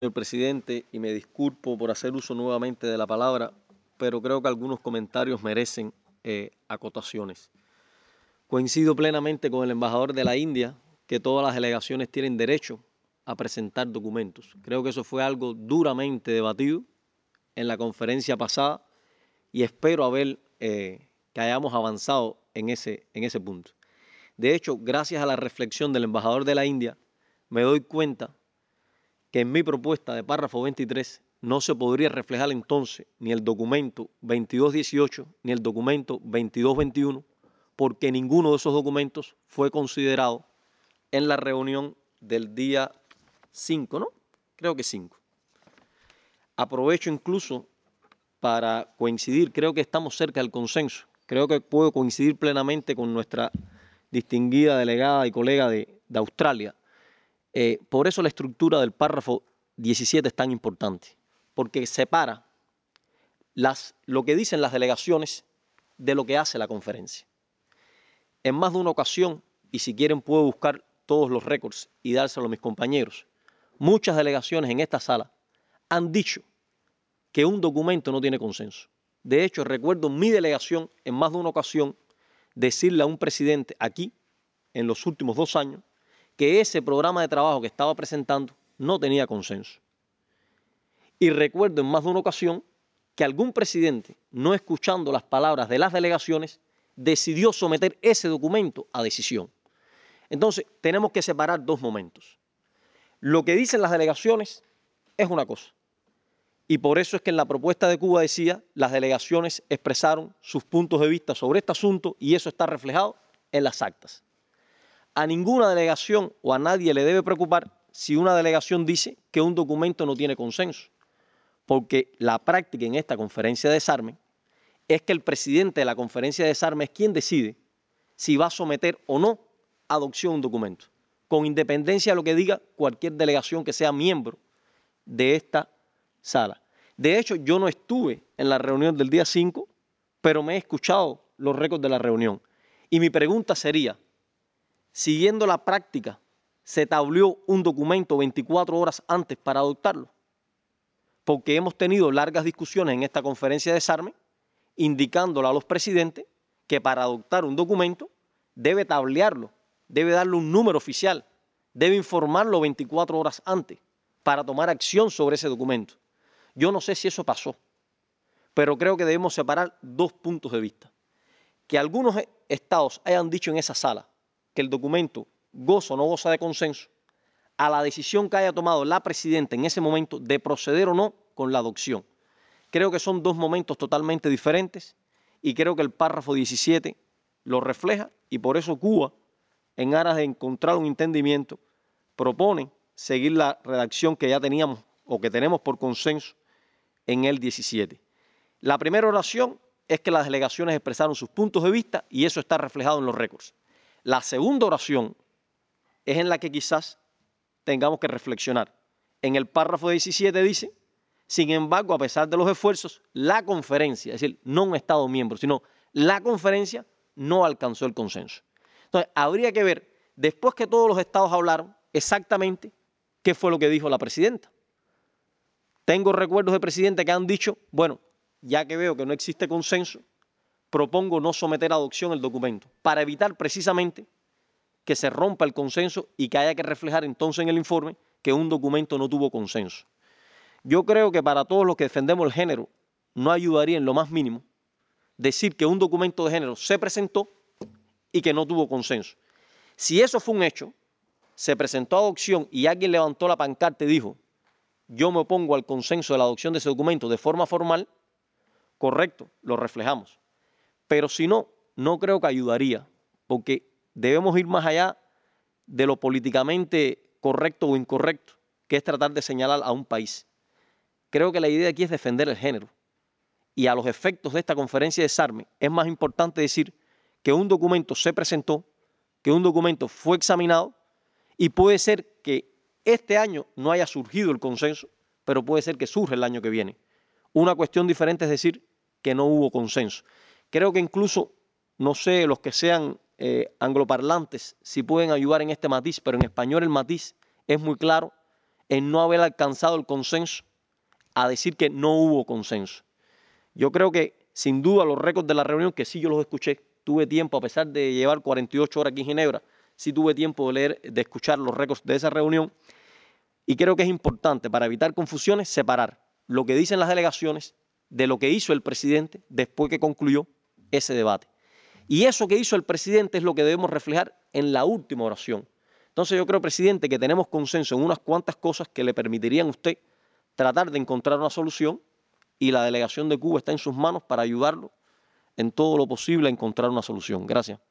Señor presidente, y me disculpo por hacer uso nuevamente de la palabra, pero creo que algunos comentarios merecen acotaciones. Coincido plenamente con el embajador de la India que todas las delegaciones tienen derecho a presentar documentos. Creo que eso fue algo duramente debatido en la conferencia pasada y espero que hayamos avanzado en ese punto. De hecho, gracias a la reflexión del embajador de la India, me doy cuenta que en mi propuesta de párrafo 23 no se podría reflejar entonces ni el documento 2218 ni el documento 2221, porque ninguno de esos documentos fue considerado en la reunión del día 5, ¿no? Creo que 5. Aprovecho incluso para coincidir, creo que estamos cerca del consenso, creo que puedo coincidir plenamente con nuestra distinguida delegada y colega de Australia. Por eso la estructura del párrafo 17 es tan importante, porque separa lo que dicen las delegaciones de lo que hace la conferencia. En más de una ocasión, y si quieren puedo buscar todos los récords y dárselo a mis compañeros, muchas delegaciones en esta sala han dicho que un documento no tiene consenso. De hecho, recuerdo mi delegación en más de una ocasión decirle a un presidente aquí, en los últimos 2 años, que ese programa de trabajo que estaba presentando no tenía consenso. Y recuerdo en más de una ocasión que algún presidente, no escuchando las palabras de las delegaciones, decidió someter ese documento a decisión. Entonces, tenemos que separar dos momentos. Lo que dicen las delegaciones es una cosa. Y por eso es que en la propuesta de Cuba decía, las delegaciones expresaron sus puntos de vista sobre este asunto y eso está reflejado en las actas. A ninguna delegación o a nadie le debe preocupar si una delegación dice que un documento no tiene consenso, porque la práctica en esta conferencia de desarme es que el presidente de la conferencia de desarme es quien decide si va a someter o no a adopción un documento, con independencia de lo que diga cualquier delegación que sea miembro de esta sala. De hecho, yo no estuve en la reunión del día 5, pero me he escuchado los récords de la reunión. Y mi pregunta sería, siguiendo la práctica, ¿se tableó un documento 24 horas antes para adoptarlo? Porque hemos tenido largas discusiones en esta conferencia de desarme, indicándole a los presidentes que para adoptar un documento debe tablearlo, debe darle un número oficial, debe informarlo 24 horas antes para tomar acción sobre ese documento. Yo no sé si eso pasó, pero creo que debemos separar dos puntos de vista. Que algunos estados hayan dicho en esa sala que el documento goza o no goza de consenso, a la decisión que haya tomado la presidenta en ese momento de proceder o no con la adopción. Creo que son dos momentos totalmente diferentes y creo que el párrafo 17 lo refleja y por eso Cuba, en aras de encontrar un entendimiento, propone seguir la redacción que ya teníamos o que tenemos por consenso en el 17. La primera oración es que las delegaciones expresaron sus puntos de vista y eso está reflejado en los récords. La segunda oración es en la que quizás tengamos que reflexionar. En el párrafo 17 dice, sin embargo, a pesar de los esfuerzos, la conferencia, es decir, no un Estado miembro, sino la conferencia no alcanzó el consenso. Entonces, habría que ver, después que todos los estados hablaron, exactamente qué fue lo que dijo la presidenta. Tengo recuerdos de presidentes que han dicho, bueno, ya que veo que no existe consenso, propongo no someter a adopción el documento, para evitar precisamente que se rompa el consenso y que haya que reflejar entonces en el informe que un documento no tuvo consenso. Yo creo que para todos los que defendemos el género no ayudaría en lo más mínimo decir que un documento de género se presentó y que no tuvo consenso. Si eso fue un hecho, se presentó a adopción y alguien levantó la pancarta y dijo, yo me opongo al consenso de la adopción de ese documento de forma formal, correcto, lo reflejamos. Pero si no, no creo que ayudaría, porque debemos ir más allá de lo políticamente correcto o incorrecto, que es tratar de señalar a un país. Creo que la idea aquí es defender el género. Y a los efectos de esta conferencia de desarme es más importante decir que un documento se presentó, que un documento fue examinado y puede ser que este año no haya surgido el consenso, pero puede ser que surja el año que viene. Una cuestión diferente es decir que no hubo consenso. Creo que incluso, no sé, los que sean angloparlantes si pueden ayudar en este matiz, pero en español el matiz es muy claro en no haber alcanzado el consenso a decir que no hubo consenso. Yo creo que, sin duda, los récords de la reunión, que sí yo los escuché, tuve tiempo, a pesar de llevar 48 horas aquí en Ginebra, sí tuve tiempo de leer, de escuchar los récords de esa reunión, y creo que es importante, para evitar confusiones, separar lo que dicen las delegaciones de lo que hizo el presidente después que concluyó ese debate. Y eso que hizo el presidente es lo que debemos reflejar en la última oración. Entonces yo creo, presidente, que tenemos consenso en unas cuantas cosas que le permitirían a usted tratar de encontrar una solución, y la delegación de Cuba está en sus manos para ayudarlo en todo lo posible a encontrar una solución. Gracias.